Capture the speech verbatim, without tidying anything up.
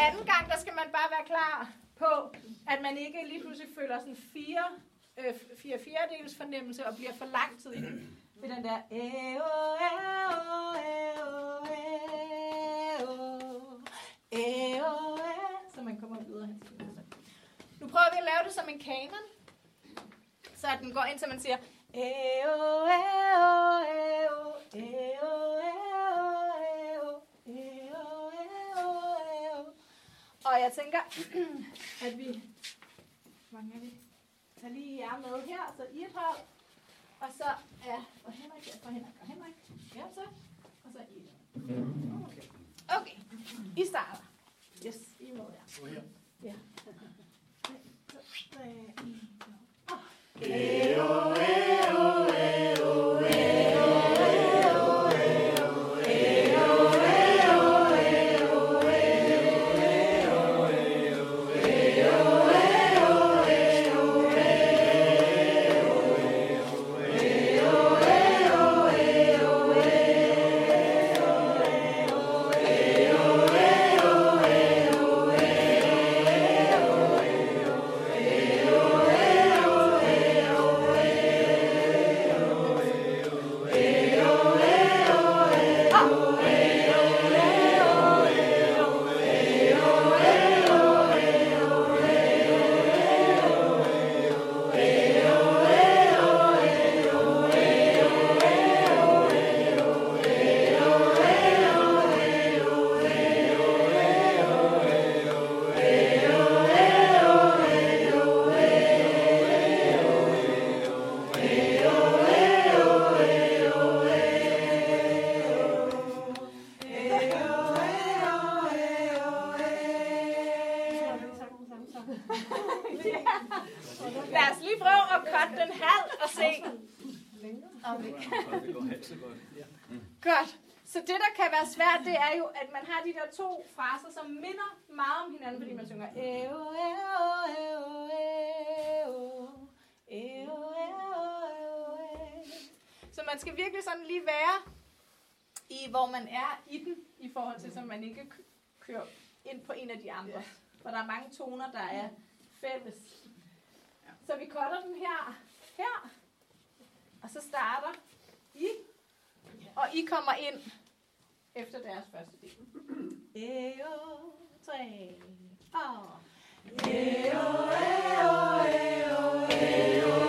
anden gang, der skal man bare være klar på, at man ikke lige pludselig føler sådan fire, øh, fire fjerdedels fornemmelse og bliver for lang tid i den. Ved den der æo, æo, æo, æo, æo, så man kommer videre hen til det. Nu prøver vi at lave det som en kanon, så den går ind, så man siger æo, æo, æo, æo, æo, æo, æo, æo. Og jeg tænker, at vi, hvor mange er vi? Tag lige jer med her, så I et hold. Og så er for Henrik, ja, for Henrik og Henrik. Ja, så. Og så I. Okay. Okay. I starter. Yes, I er med her. Ja. Eo, eo, eo, eo. Lad os lige prøve at cutte den halv og se. Godt. Så det, der kan være svært, det er jo, at man har de der to fraser, som minder meget om hinanden, fordi man synger æo, æo, æo, æo, æo, æo, æo. Så man skal virkelig sådan lige være i, hvor man er i den, i forhold til, så man ikke kører ind på en af de andre. For der er mange toner, der er fælles. Så vi cutter den her, her, og så starter I, og I kommer ind efter deres første del. Eo, tre, og. Eo, eo, eo, eo.